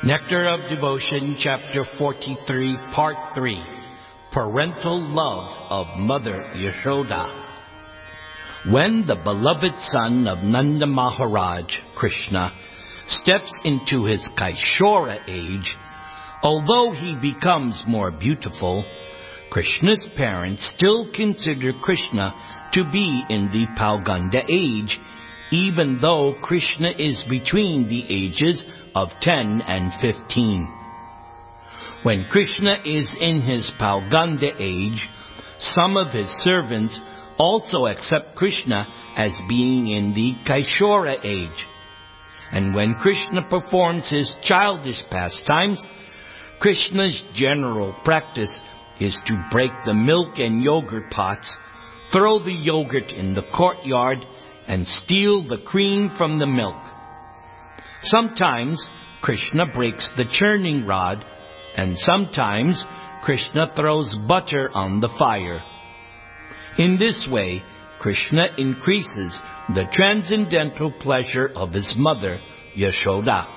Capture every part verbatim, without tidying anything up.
Nectar of Devotion, Chapter forty-three, Part three. Parental Love of Mother Yashoda. When the beloved son of Nanda Maharaj, Krishna, steps into his Kaishora age, although he becomes more beautiful, Krishna's parents still consider Krishna to be in the Pauganda age, even though Krishna is between the ages of ten and fifteen. When Krishna is in his Pauganda age, some of his servants also accept Krishna as being in the Kaishora age. And when Krishna performs his childish pastimes, Krishna's general practice is to break the milk and yogurt pots, throw the yogurt in the courtyard, and steal the cream from the milk. Sometimes Krishna breaks the churning rod, and sometimes Krishna throws butter on the fire. In this way, Krishna increases the transcendental pleasure of his mother, Yashoda.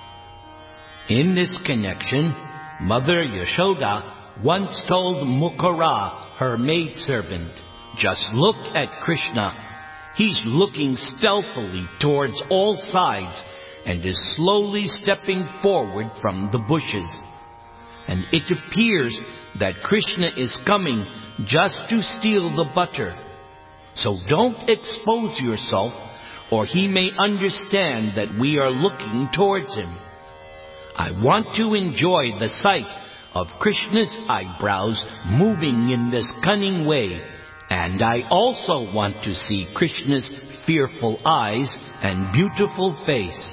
In this connection, Mother Yashoda once told Mukara, her maidservant, "Just look at Krishna. He's looking stealthily towards all sides and is slowly stepping forward from the bushes. And it appears that Krishna is coming just to steal the butter. So don't expose yourself, or he may understand that we are looking towards him. I want to enjoy the sight of Krishna's eyebrows moving in this cunning way, and I also want to see Krishna's fearful eyes and beautiful face."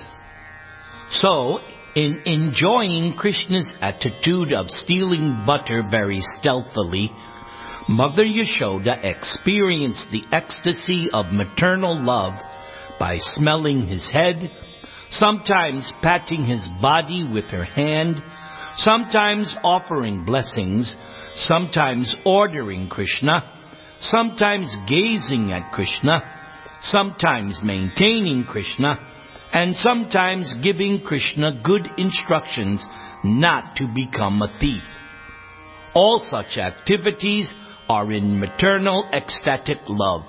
So, in enjoying Krishna's attitude of stealing butter very stealthily, Mother Yashoda experienced the ecstasy of maternal love by smelling his head, sometimes patting his body with her hand, sometimes offering blessings, sometimes ordering Krishna, sometimes gazing at Krishna, sometimes maintaining Krishna, and sometimes giving Krishna good instructions not to become a thief. All such activities are in maternal ecstatic love.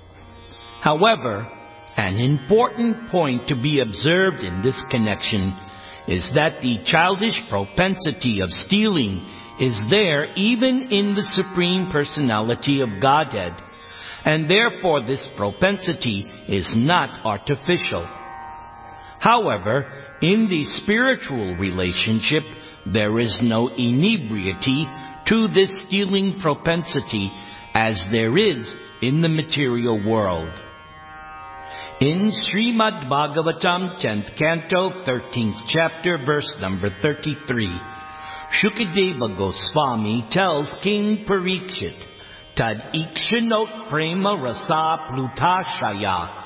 However, an important point to be observed in this connection is that the childish propensity of stealing is there even in the Supreme Personality of Godhead, and therefore this propensity is not artificial. However, in the spiritual relationship, there is no inebriety to this stealing propensity as there is in the material world. In Srimad Bhagavatam, tenth Canto, thirteenth Chapter, verse number thirty-three, Shukadeva Goswami tells King Parikshit, "Tad ikshanot prema rasa plutashaya,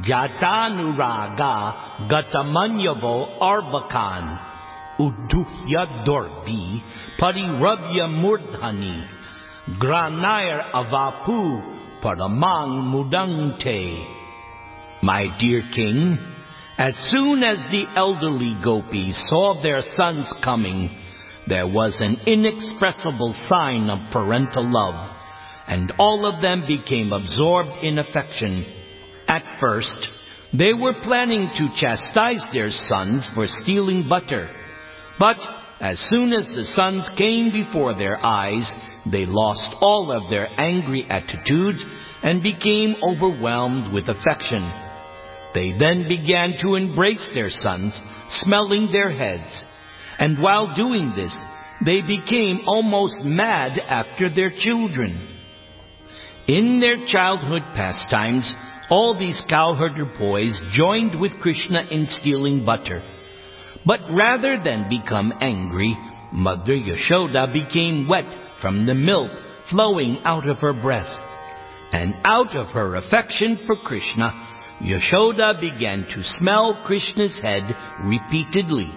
Jatanuraga gatamanyavo arbakan, Uduhya dorbi parirabhya murdhani, Granair avapu paramang mudante." My dear king, as soon as the elderly gopis saw their sons coming, there was an inexpressible sign of parental love, and all of them became absorbed in affection. At first, they were planning to chastise their sons for stealing butter. But as soon as the sons came before their eyes, they lost all of their angry attitudes and became overwhelmed with affection. They then began to embrace their sons, smelling their heads. And while doing this, they became almost mad after their children. In their childhood pastimes, all these cowherder boys joined with Krishna in stealing butter. But rather than become angry, Mother Yashoda became wet from the milk flowing out of her breast. And out of her affection for Krishna, Yashoda began to smell Krishna's head repeatedly.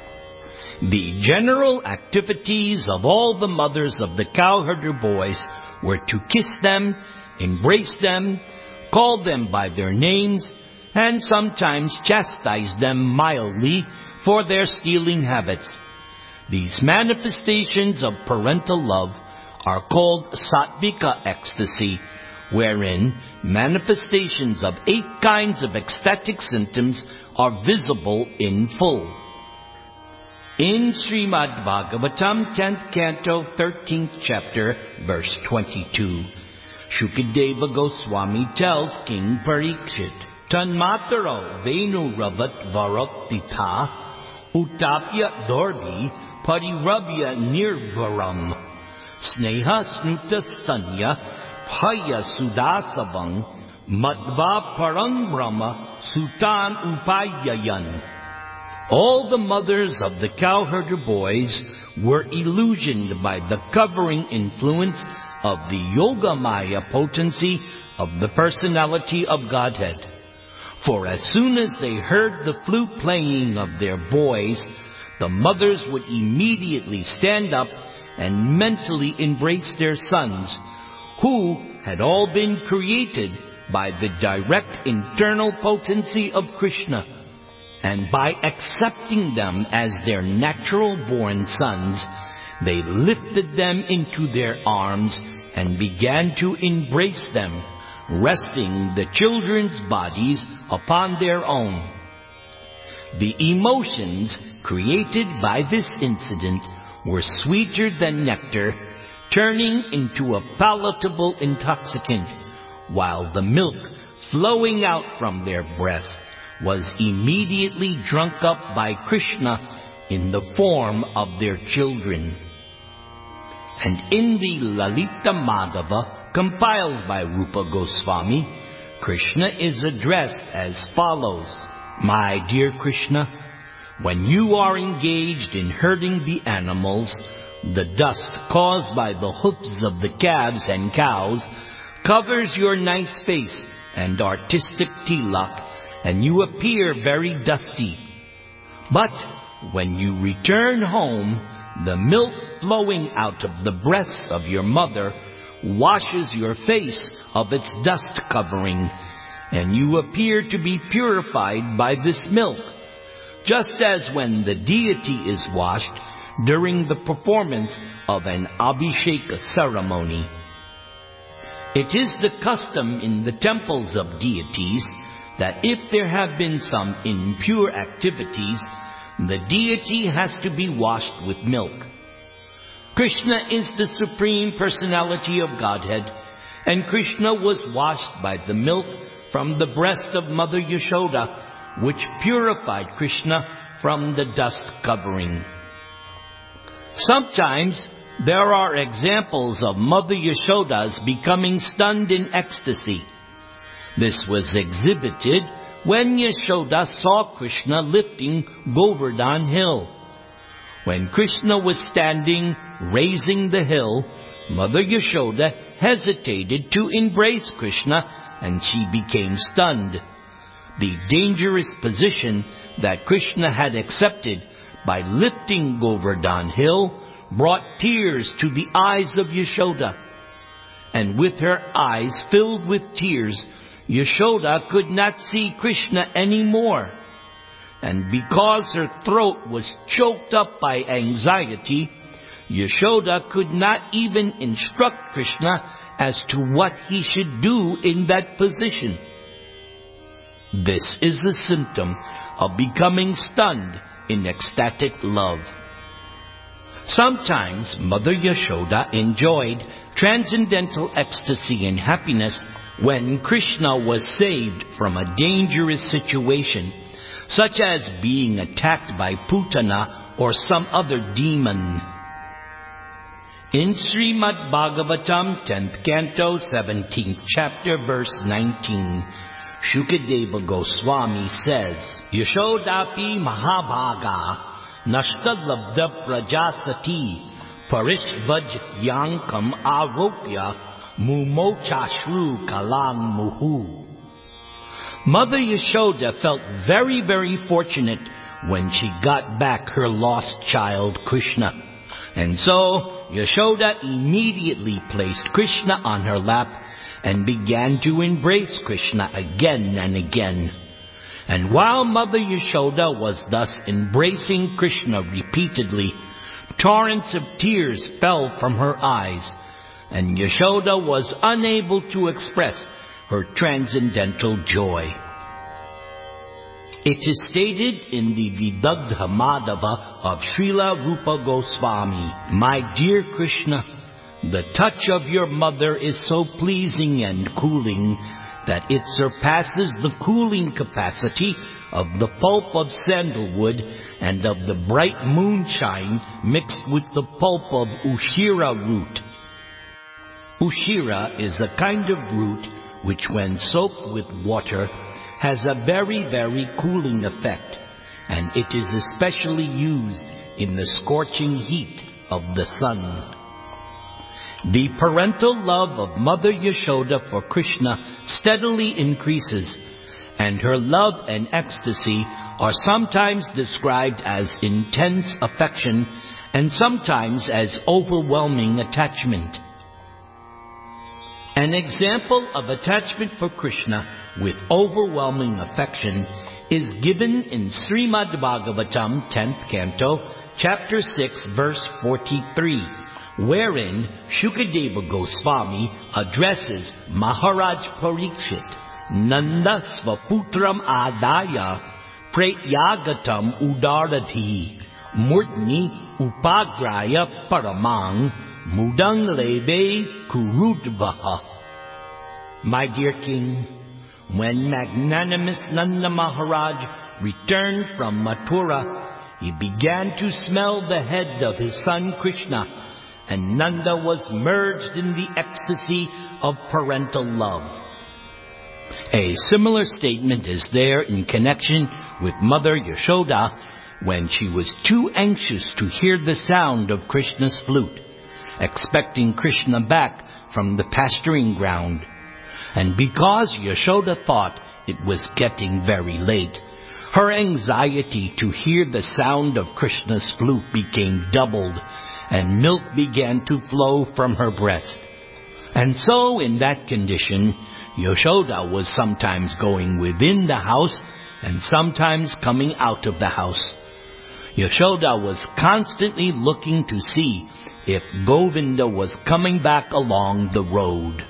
The general activities of all the mothers of the cowherder boys were to kiss them, embrace them, call them by their names, and sometimes chastise them mildly for their stealing habits. These manifestations of parental love are called sattvika ecstasy, wherein manifestations of eight kinds of ecstatic symptoms are visible in full. In Srimad Bhagavatam, tenth canto, thirteenth chapter, verse twenty-two, Shukadeva Goswami tells King Parikshit, Tanmataro Venu Ravat Varaktitha Utapya Dorbi Parirabhya Nirvaram Sneha Snuta Stanya Phaya Sudasavang Madhva Parang Brahma Sutan Upayayan. All the mothers of the cowherder boys were illusioned by the covering influence of the Yogamaya potency of the personality of Godhead. For as soon as they heard the flute playing of their boys, the mothers would immediately stand up and mentally embrace their sons, who had all been created by the direct internal potency of Krishna. And by accepting them as their natural-born sons, they lifted them into their arms and began to embrace them, resting the children's bodies upon their own. The emotions created by this incident were sweeter than nectar, turning into a palatable intoxicant, while the milk flowing out from their breasts was immediately drunk up by Krishna in the form of their children. And in the Lalita Madhava, compiled by Rupa Goswami, Krishna is addressed as follows. My dear Krishna, when you are engaged in herding the animals, the dust caused by the hoofs of the calves and cows covers your nice face and artistic tilak, and you appear very dusty. But when you return home, the milk flowing out of the breast of your mother washes your face of its dust covering, and you appear to be purified by this milk, just as when the deity is washed during the performance of an Abhisheka ceremony. It is the custom in the temples of deities that if there have been some impure activities, the deity has to be washed with milk. Krishna is the Supreme Personality of Godhead, and Krishna was washed by the milk from the breast of Mother Yashoda, which purified Krishna from the dust covering. Sometimes there are examples of Mother Yashodas becoming stunned in ecstasy. This was exhibited when Yashoda saw Krishna lifting Govardhan Hill. When Krishna was standing, raising the hill, Mother Yashoda hesitated to embrace Krishna, and she became stunned. The dangerous position that Krishna had accepted by lifting Govardhan Hill brought tears to the eyes of Yashoda. And with her eyes filled with tears, Yashoda could not see Krishna anymore. And because her throat was choked up by anxiety, Yashoda could not even instruct Krishna as to what he should do in that position. This is a symptom of becoming stunned in ecstatic love. Sometimes Mother Yashoda enjoyed transcendental ecstasy and happiness when Krishna was saved from a dangerous situation, such as being attacked by Putana or some other demon. In Srimad Bhagavatam, tenth canto, seventeenth chapter, verse nineteen, Shukadeva Goswami says, Yashodapi Mahabhaga Nashtadlabda Prajasati Parishvaj Yankam Aropya Mumochashru Kalang Muhu. Mother Yashoda felt very, very fortunate when she got back her lost child Krishna. And so Yashoda immediately placed Krishna on her lap and began to embrace Krishna again and again. And while Mother Yashoda was thus embracing Krishna repeatedly, torrents of tears fell from her eyes, and Yashoda was unable to express her transcendental joy. It is stated in the Vidagdha Madhava of Srila Rupa Goswami, "My dear Krishna, the touch of your mother is so pleasing and cooling that it surpasses the cooling capacity of the pulp of sandalwood and of the bright moonshine mixed with the pulp of Ushira root." Ushira is a kind of root which, when soaked with water, has a very, very cooling effect, and it is especially used in the scorching heat of the sun. The parental love of Mother Yashoda for Krishna steadily increases, and her love and ecstasy are sometimes described as intense affection and sometimes as overwhelming attachment. An example of attachment for Krishna with overwhelming affection is given in Srimad Bhagavatam, tenth Canto, Chapter six, Verse forty-three, wherein Shukadeva Goswami addresses Maharaj Parikshit, "Nanda svaputram adaya pratyagatam udaradhi murtni upagraya paramang mudang lebe kurudvaha." My dear king, when magnanimous Nanda Maharaj returned from Mathura, he began to smell the head of his son Krishna, and Nanda was merged in the ecstasy of parental love. A similar statement is there in connection with Mother Yashoda when she was too anxious to hear the sound of Krishna's flute, expecting Krishna back from the pasturing ground. And because Yashoda thought it was getting very late, her anxiety to hear the sound of Krishna's flute became doubled, and milk began to flow from her breast. And so, in that condition, Yashoda was sometimes going within the house and sometimes coming out of the house. Yashoda was constantly looking to see if Govinda was coming back along the road.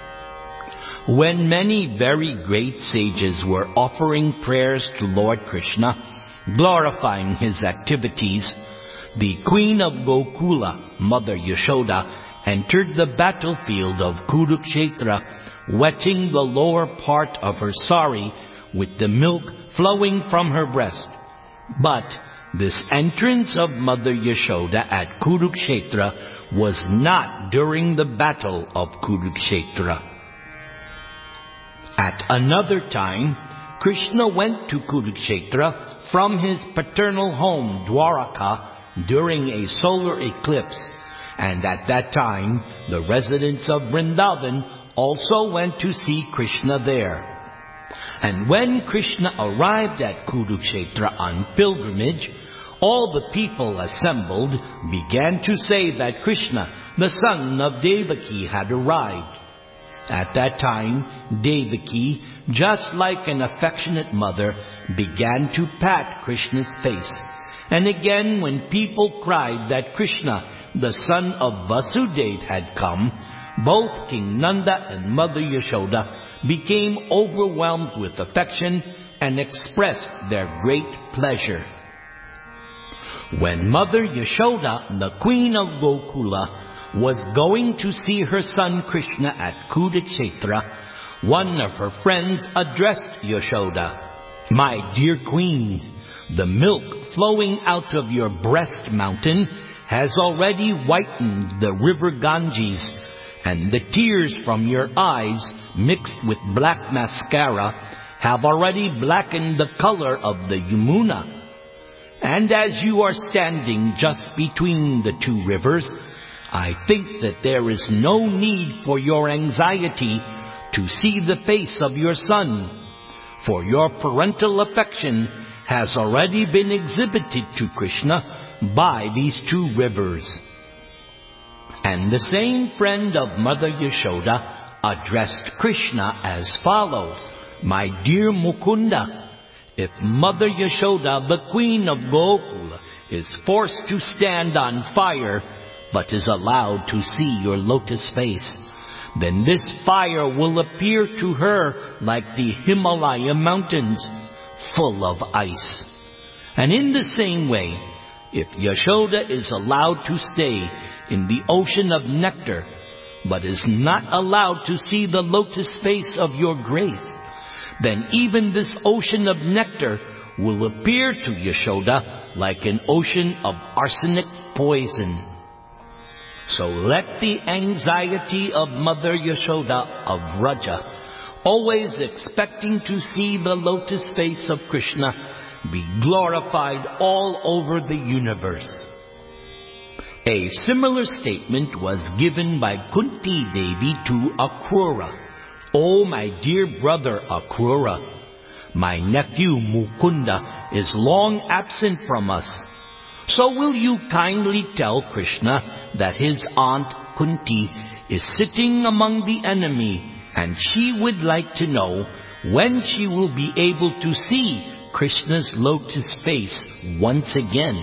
When many very great sages were offering prayers to Lord Krishna, glorifying his activities, the Queen of Gokula, Mother Yashoda, entered the battlefield of Kurukshetra, wetting the lower part of her sari with the milk flowing from her breast. But this entrance of Mother Yashoda at Kurukshetra was not during the battle of Kurukshetra. At another time, Krishna went to Kurukshetra from his paternal home, Dwaraka, during a solar eclipse, and at that time the residents of Vrindavan also went to see Krishna there. And when Krishna arrived at Kurukshetra on pilgrimage, all the people assembled began to say that Krishna, the son of Devaki, had arrived. At that time, Devaki, just like an affectionate mother, began to pat Krishna's face. And again, when people cried that Krishna, the son of Vasudeva, had come, both King Nanda and Mother Yashoda became overwhelmed with affection and expressed their great pleasure. When Mother Yashoda, the Queen of Gokula, was going to see her son Krishna at Kurukshetra, one of her friends addressed Yashoda, "My dear queen, the milk flowing out of your breast mountain has already whitened the river Ganges, and the tears from your eyes, mixed with black mascara, have already blackened the color of the Yamuna. And as you are standing just between the two rivers, I think that there is no need for your anxiety to see the face of your son, for your parental affection has already been exhibited to Krishna by these two rivers." And the same friend of Mother Yashoda addressed Krishna as follows, "My dear Mukunda, if Mother Yashoda, the Queen of Gokula, is forced to stand on fire, but is allowed to see your lotus face, then this fire will appear to her like the Himalaya mountains, full of ice. And in the same way, if Yashoda is allowed to stay in the ocean of nectar, but is not allowed to see the lotus face of your grace, then even this ocean of nectar will appear to Yashoda like an ocean of arsenic poison. So let the anxiety of Mother Yashoda of Vraja, always expecting to see the lotus face of Krishna, be glorified all over the universe. A similar statement was given by Kunti Devi to Akrura. "O my dear brother Akrura, my nephew Mukunda is long absent from us. So will you kindly tell Krishna that his aunt Kunti is sitting among the enemy, and she would like to know when she will be able to see Krishna's lotus face once again."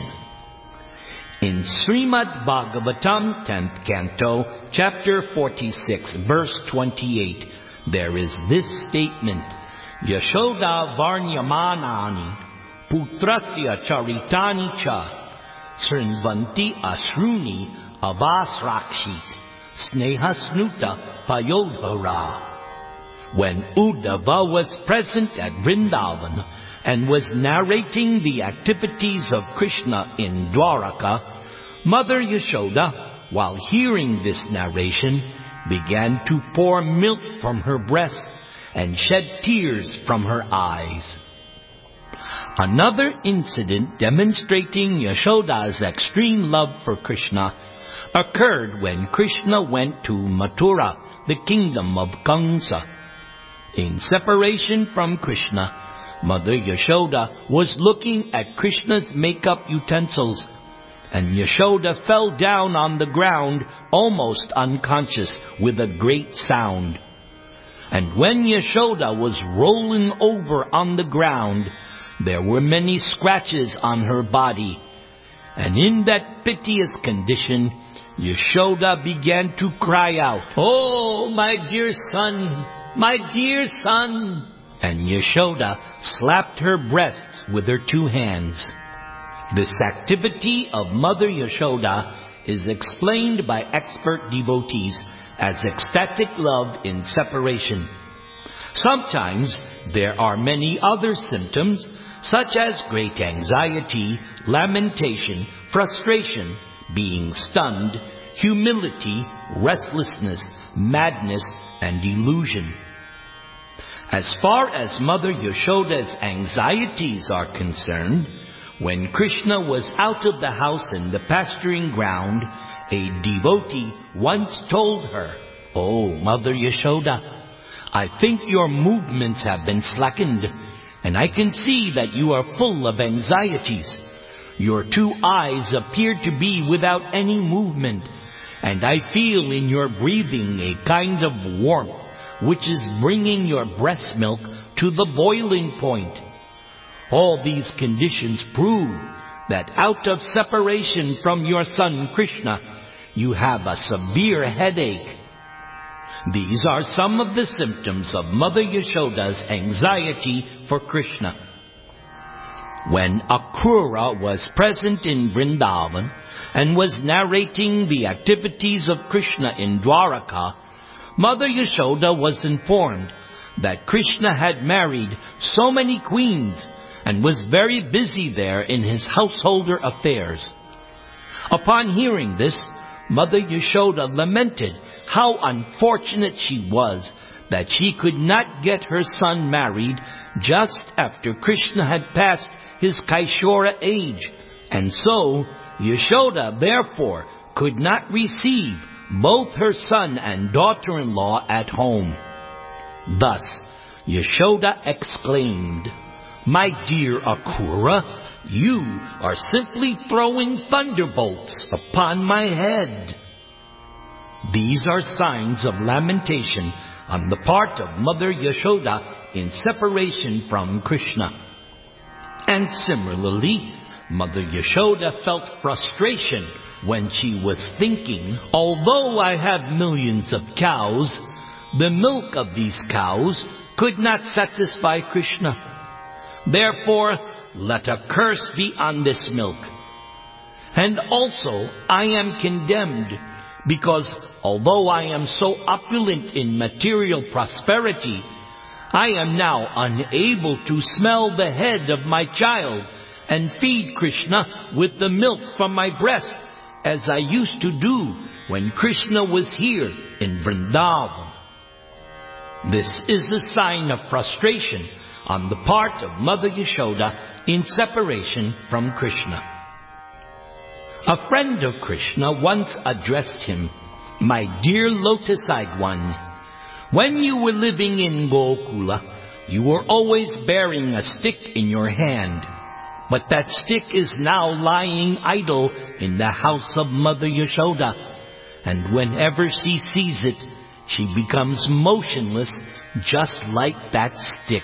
In Srimad Bhagavatam, tenth Canto, Chapter forty-six, Verse twenty-eight, there is this statement, "Yashoda varnyamanani putrasya charitani cha srinvanti ashruni avasrakshit snehasnuta payodhara." When Uddhava was present at Vrindavan and was narrating the activities of Krishna in Dwaraka, Mother Yashoda, while hearing this narration, began to pour milk from her breast and shed tears from her eyes. Another incident demonstrating Yashoda's extreme love for Krishna occurred when Krishna went to Mathura, the kingdom of Kamsa. In separation from Krishna, Mother Yashoda was looking at Krishna's makeup utensils, and Yashoda fell down on the ground almost unconscious with a great sound. And when Yashoda was rolling over on the ground, there were many scratches on her body. And in that piteous condition, Yashoda began to cry out, "Oh, my dear son, my dear son!" And Yashoda slapped her breasts with her two hands. This activity of Mother Yashoda is explained by expert devotees as ecstatic love in separation. Sometimes there are many other symptoms, such as great anxiety, lamentation, frustration, being stunned, humility, restlessness, madness, and delusion. As far as Mother Yashoda's anxieties are concerned, when Krishna was out of the house in the pasturing ground, a devotee once told her, "Oh, Mother Yashoda, I think your movements have been slackened, and I can see that you are full of anxieties. Your two eyes appear to be without any movement, and I feel in your breathing a kind of warmth, which is bringing your breast milk to the boiling point. All these conditions prove that out of separation from your son Krishna, you have a severe headache." These are some of the symptoms of Mother Yashoda's anxiety for Krishna. When Akrura was present in Vrindavan and was narrating the activities of Krishna in Dwaraka, Mother Yashoda was informed that Krishna had married so many queens and was very busy there in his householder affairs. Upon hearing this, Mother Yashoda lamented how unfortunate she was that she could not get her son married just after Krishna had passed his Kaishora age, and so Yashoda therefore could not receive both her son and daughter-in-law at home. Thus, Yashoda exclaimed, "My dear Akrura, you are simply throwing thunderbolts upon my head." These are signs of lamentation on the part of Mother Yashoda in separation from Krishna. And similarly, Mother Yashoda felt frustration when she was thinking, although I have millions of cows, the milk of these cows could not satisfy Krishna. Therefore, let a curse be on this milk. And also, I am condemned, because although I am so opulent in material prosperity, I am now unable to smell the head of my child and feed Krishna with the milk from my breast, as I used to do when Krishna was here in Vrindavan. This is a sign of frustration on the part of Mother Yashoda in separation from Krishna. A friend of Krishna once addressed him, "My dear lotus-eyed one, when you were living in Gokula, you were always bearing a stick in your hand. But that stick is now lying idle in the house of Mother Yashoda, and whenever she sees it, she becomes motionless just like that stick."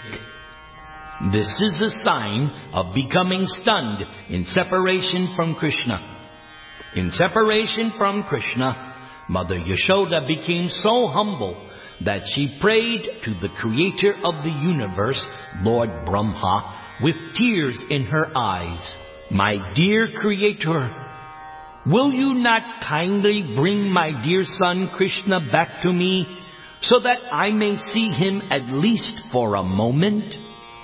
This is a sign of becoming stunned in separation from Krishna. In separation from Krishna, Mother Yashoda became so humble that she prayed to the creator of the universe, Lord Brahma, with tears in her eyes, "My dear creator, will you not kindly bring my dear son Krishna back to me so that I may see him at least for a moment?"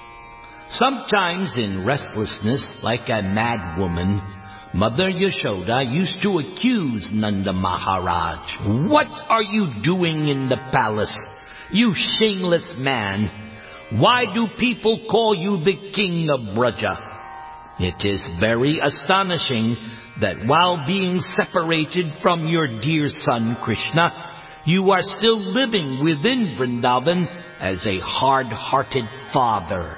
Sometimes in restlessness, like a mad woman, Mother Yashoda used to accuse Nanda Maharaj. "What are you doing in the palace, you shameless man? Why do people call you the king of Braja? It is very astonishing that while being separated from your dear son Krishna, you are still living within Vrindavan as a hard-hearted father."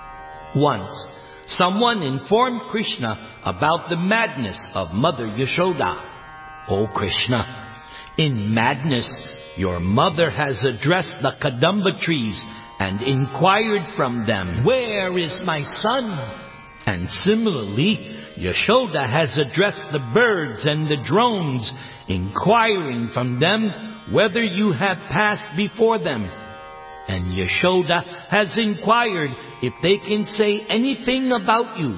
Once, someone informed Krishna about the madness of Mother Yashoda. "O Krishna, in madness, your mother has addressed the Kadamba trees and inquired from them, 'Where is my son?' And similarly, Yashoda has addressed the birds and the drones, inquiring from them whether you have passed before them. And Yashoda has inquired if they can say anything about you.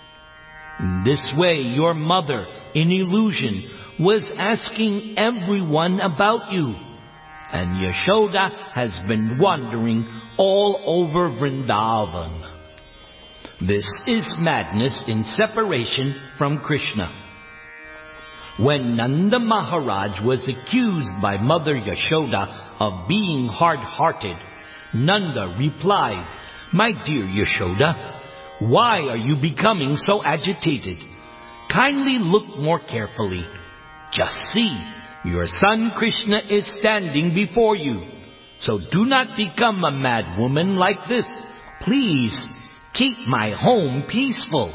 In this way, your mother, in illusion, was asking everyone about you. And Yashoda has been wandering all over Vrindavan." This is madness in separation from Krishna. When Nanda Maharaj was accused by Mother Yashoda of being hard-hearted, Nanda replied, "My dear Yashoda, why are you becoming so agitated? Kindly look more carefully. Just see, your son Krishna is standing before you. So do not become a mad woman like this. Please keep my home peaceful."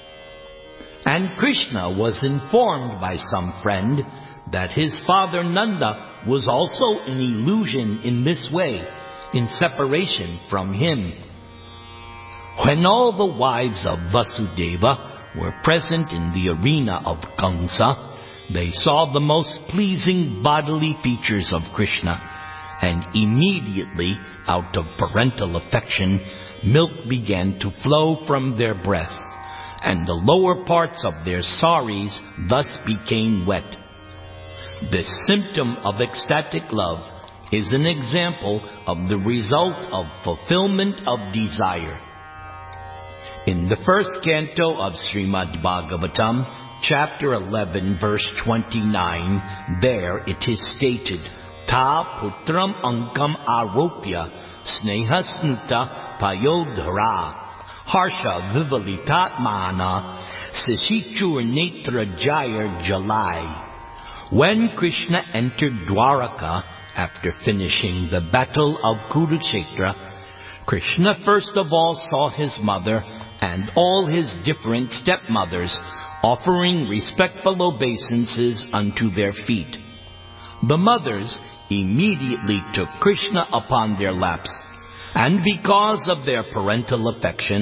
And Krishna was informed by some friend that his father Nanda was also in illusion in this way, in separation from him. When all the wives of Vasudeva were present in the arena of Kamsa, they saw the most pleasing bodily features of Krishna, and immediately, out of parental affection, milk began to flow from their breasts, and the lower parts of their saris thus became wet. This symptom of ecstatic love is an example of the result of fulfillment of desire. In the first canto of Srimad Bhagavatam, chapter eleven, verse twenty-nine, there it is stated, "Ta putram ankam aropya sneha snuta payodhara harsha vivalitatmana sisichur netra jayar jalai." When Krishna entered Dwaraka after finishing the battle of Kurukshetra, Krishna first of all saw his mother and all his different stepmothers offering respectful obeisances unto their feet. The mothers immediately took Krishna upon their laps, and because of their parental affection,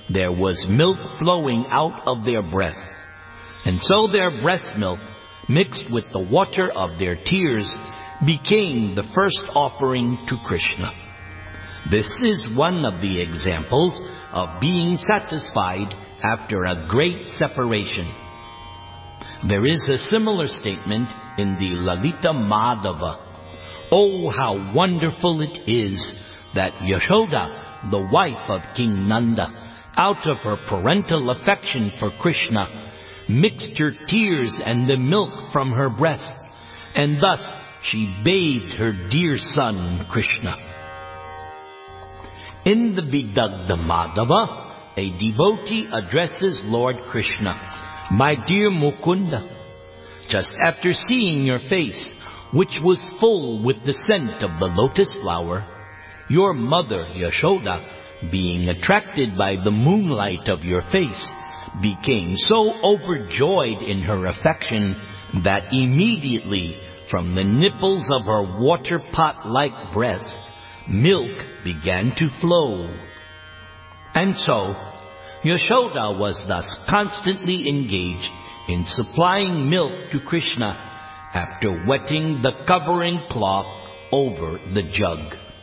there was milk flowing out of their breasts. And so their breast milk, mixed with the water of their tears, became the first offering to Krishna. This is one of the examples of being satisfied after a great separation. There is a similar statement in the Lalita Madhava. Oh, how wonderful it is that Yashoda, the wife of King Nanda, out of her parental affection for Krishna, mixed her tears and the milk from her breast, and thus she bathed her dear son Krishna. In the Vidagdha Madhava, a devotee addresses Lord Krishna, "My dear Mukunda, just after seeing your face, which was full with the scent of the lotus flower, your mother Yashoda, being attracted by the moonlight of your face, became so overjoyed in her affection that immediately from the nipples of her water pot-like breast, milk began to flow." And so, Yashoda was thus constantly engaged in supplying milk to Krishna after wetting the covering cloth over the jug.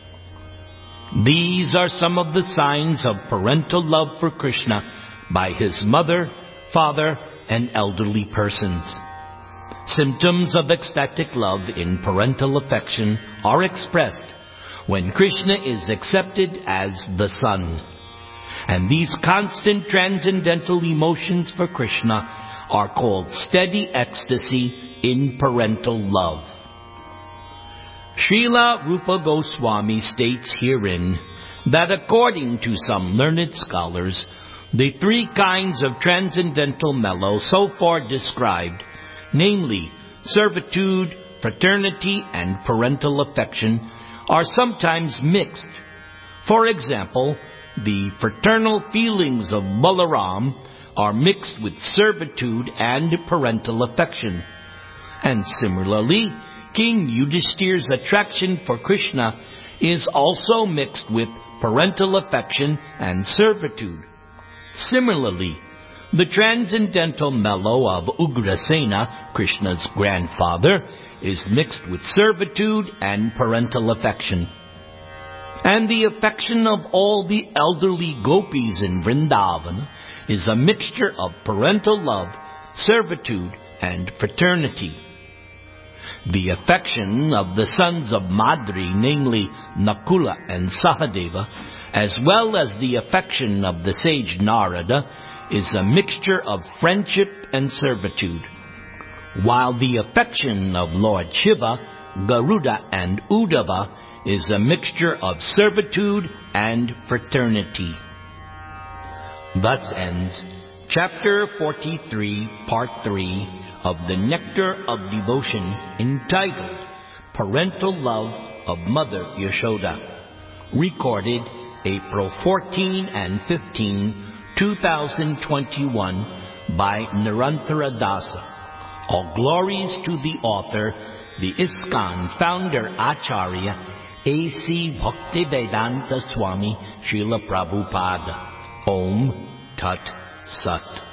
These are some of the signs of parental love for Krishna by his mother, father, and elderly persons. Symptoms of ecstatic love in parental affection are expressed when Krishna is accepted as the Son. And these constant transcendental emotions for Krishna are called steady ecstasy in parental love. Srila Rupa Goswami states herein that according to some learned scholars, the three kinds of transcendental mellow so far described, namely servitude, fraternity, and parental affection, are sometimes mixed. For example, the fraternal feelings of Balaram are mixed with servitude and parental affection. And similarly, King Yudhishthir's attraction for Krishna is also mixed with parental affection and servitude. Similarly, the transcendental mellow of Ugrasena, Krishna's grandfather, is mixed with servitude and parental affection. And the affection of all the elderly gopis in Vrindavan is a mixture of parental love, servitude, and fraternity. The affection of the sons of Madri, namely Nakula and Sahadeva, as well as the affection of the sage Narada, is a mixture of friendship and servitude, while the affection of Lord Shiva, Garuda, and Uddhava is a mixture of servitude and fraternity. Thus ends Chapter forty-three, Part three of the Nectar of Devotion, entitled Parental Love of Mother Yashoda, recorded April fourteenth and fifteenth, two thousand twenty-one by Nirantara Dasa. All glories to the author, the ISKCON founder Acharya A C Bhaktivedanta Swami Srila Prabhupada. Om Tat Sat.